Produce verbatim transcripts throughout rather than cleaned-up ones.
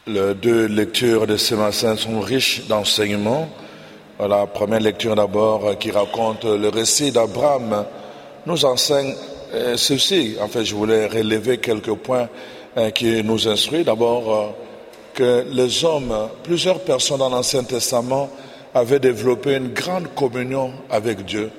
Les deux lectures de ce matin sont riches d'enseignements. La première lecture d'abord qui raconte le récit d'Abraham nous enseigne ceci. En fait, je voulais relever quelques points qui nous instruisent. D'abord, que les hommes, plusieurs personnes dans l'Ancien Testament avaient développé une grande communion avec Dieu.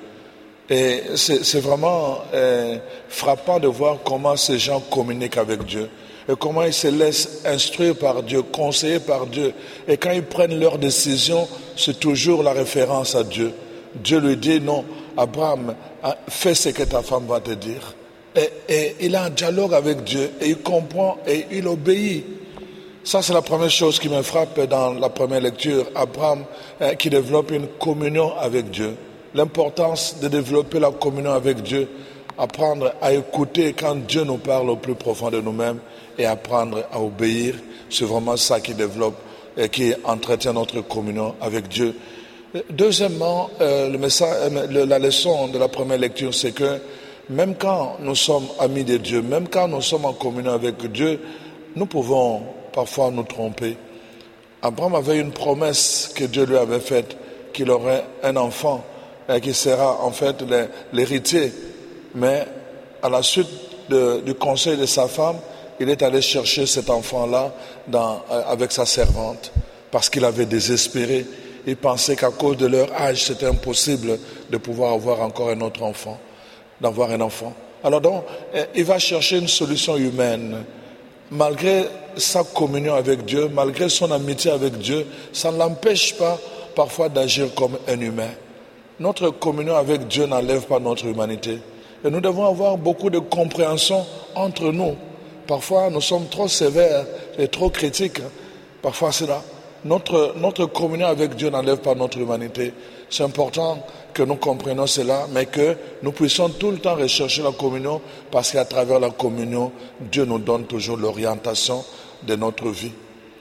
Et c'est, c'est vraiment euh, frappant de voir comment ces gens communiquent avec Dieu et comment ils se laissent instruire par Dieu, conseiller par Dieu. Et quand ils prennent leurs décisions, c'est toujours la référence à Dieu. Dieu lui dit, non, Abraham, fais ce que ta femme va te dire. Et, et il a un dialogue avec Dieu et il comprend et il obéit. Ça, c'est la première chose qui me frappe dans la première lecture. Abraham hein, qui développe une communion avec Dieu. L'importance de développer la communion avec Dieu, apprendre à écouter quand Dieu nous parle au plus profond de nous-mêmes et apprendre à obéir, c'est vraiment ça qui développe et qui entretient notre communion avec Dieu. Deuxièmement, euh, le message, euh, la leçon de la première lecture, c'est que même quand nous sommes amis de Dieu, même quand nous sommes en communion avec Dieu, nous pouvons parfois nous tromper. Abraham avait une promesse que Dieu lui avait faite, qu'il aurait un enfant qui sera en fait l'héritier. Mais à la suite de, du conseil de sa femme, il est allé chercher cet enfant-là dans, avec sa servante parce qu'il avait désespéré. Il pensait qu'à cause de leur âge, c'était impossible de pouvoir avoir encore un autre enfant, d'avoir un enfant. Alors donc, il va chercher une solution humaine. Malgré sa communion avec Dieu, malgré son amitié avec Dieu, ça ne l'empêche pas parfois d'agir comme un humain. Notre communion avec Dieu n'enlève pas notre humanité. Et nous devons avoir beaucoup de compréhension entre nous. Parfois, nous sommes trop sévères et trop critiques. Parfois, c'est là. Notre, notre communion avec Dieu n'enlève pas notre humanité. C'est important que nous comprenions cela, mais que nous puissions tout le temps rechercher la communion, parce qu'à travers la communion, Dieu nous donne toujours l'orientation de notre vie.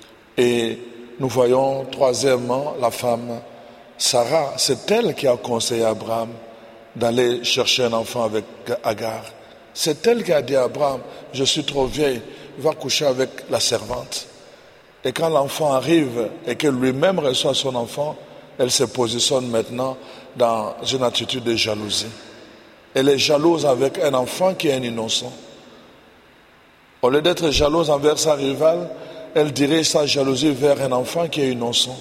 Et nous voyons, troisièmement, la femme Sarah, c'est elle qui a conseillé à Abraham d'aller chercher un enfant avec Agar. C'est elle qui a dit à Abraham, je suis trop vieille, va coucher avec la servante. Et quand l'enfant arrive et que lui-même reçoit son enfant, elle se positionne maintenant dans une attitude de jalousie. Elle est jalouse avec un enfant qui est un innocent. Au lieu d'être jalouse envers sa rivale, elle dirige sa jalousie vers un enfant qui est innocent.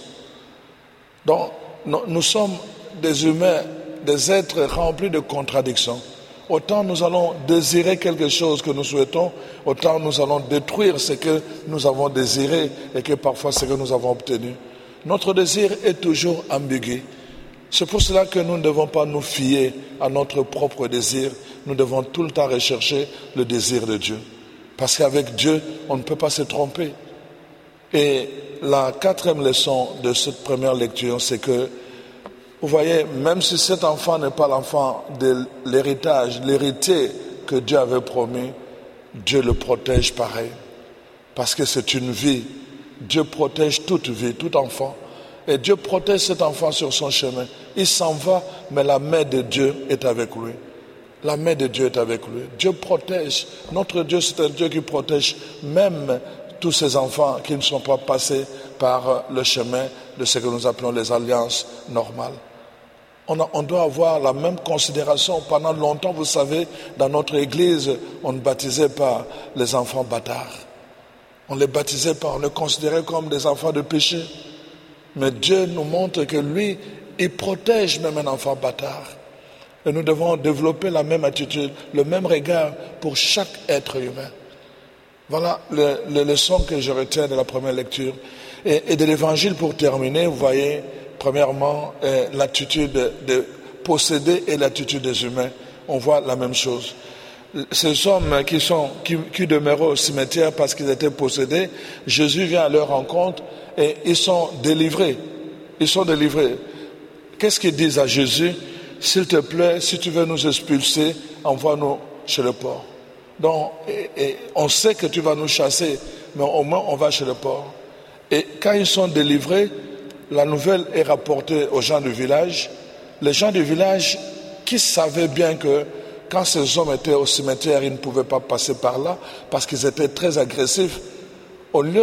Donc, nous sommes des humains, des êtres remplis de contradictions. Autant nous allons désirer quelque chose que nous souhaitons, autant nous allons détruire ce que nous avons désiré et que parfois ce que nous avons obtenu. Notre désir est toujours ambigu. C'est pour cela que nous ne devons pas nous fier à notre propre désir. Nous devons tout le temps rechercher le désir de Dieu. Parce qu'avec Dieu, on ne peut pas se tromper. Et la quatrième leçon de cette première lecture, c'est que, vous voyez, même si cet enfant n'est pas l'enfant de l'héritage, l'héritier que Dieu avait promis, Dieu le protège pareil. Parce que c'est une vie. Dieu protège toute vie, tout enfant. Et Dieu protège cet enfant sur son chemin. Il s'en va, mais la main de Dieu est avec lui. La main de Dieu est avec lui. Dieu protège. Notre Dieu, c'est un Dieu qui protège même tous ces enfants qui ne sont pas passés par le chemin de ce que nous appelons les alliances normales. On, a, on doit avoir la même considération. Pendant longtemps, vous savez, dans notre église, on ne baptisait pas les enfants bâtards. On ne les baptisait pas, on les considérait comme des enfants de péché. Mais Dieu nous montre que lui, il protège même un enfant bâtard. Et nous devons développer la même attitude, le même regard pour chaque être humain. Voilà les leçons que je retiens de la première lecture. Et, et de l'évangile, pour terminer, vous voyez, premièrement, euh, l'attitude de, de posséder et l'attitude des humains. On voit la même chose. Ces hommes qui, sont, qui, qui demeuraient au cimetière parce qu'ils étaient possédés, Jésus vient à leur rencontre et ils sont délivrés. Ils sont délivrés. Qu'est-ce qu'ils disent à Jésus? S'il te plaît, si tu veux nous expulser, envoie-nous chez le porc. Donc, et, et on sait que tu vas nous chasser, mais au moins on va chez le porc. Et quand ils sont délivrés, la nouvelle est rapportée aux gens du village. Les gens du village qui savaient bien que quand ces hommes étaient au cimetière, ils ne pouvaient pas passer par là parce qu'ils étaient très agressifs. Au lieu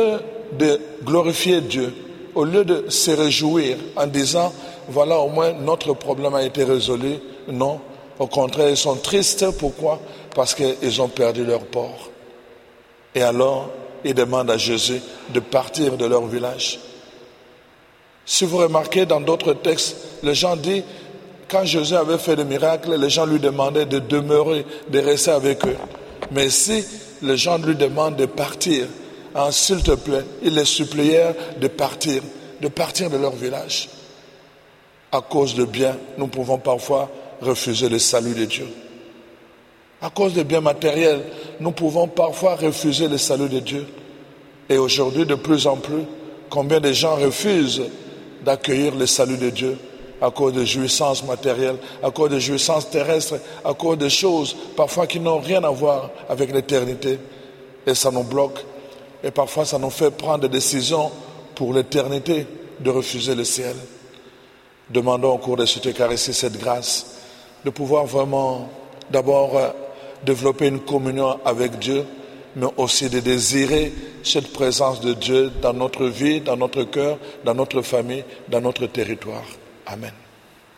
de glorifier Dieu, au lieu de se réjouir en disant, voilà, au moins notre problème a été résolu, non, au contraire, ils sont tristes. Pourquoi? Parce qu'ils ont perdu leur port. Et alors, ils demandent à Jésus de partir de leur village. Si vous remarquez dans d'autres textes, les gens disent, quand Jésus avait fait des miracles, les gens lui demandaient de demeurer, de rester avec eux. Mais si les gens lui demandent de partir, hein, s'il te plaît, ils les supplièrent de partir, de partir de leur village. À cause de biens, nous pouvons parfois refuser le salut de Dieu. À cause de biens matériels, nous pouvons parfois refuser le salut de Dieu. Et aujourd'hui, de plus en plus, combien de gens refusent d'accueillir le salut de Dieu à cause de jouissances matérielles, à cause de jouissances terrestres, à cause de choses parfois qui n'ont rien à voir avec l'éternité. Et ça nous bloque. Et parfois, ça nous fait prendre des décisions pour l'éternité de refuser le ciel. Demandons au cours de cette Eucharistie cette grâce de pouvoir vraiment d'abord euh, développer une communion avec Dieu, mais aussi de désirer cette présence de Dieu dans notre vie, dans notre cœur, dans notre famille, dans notre territoire. Amen.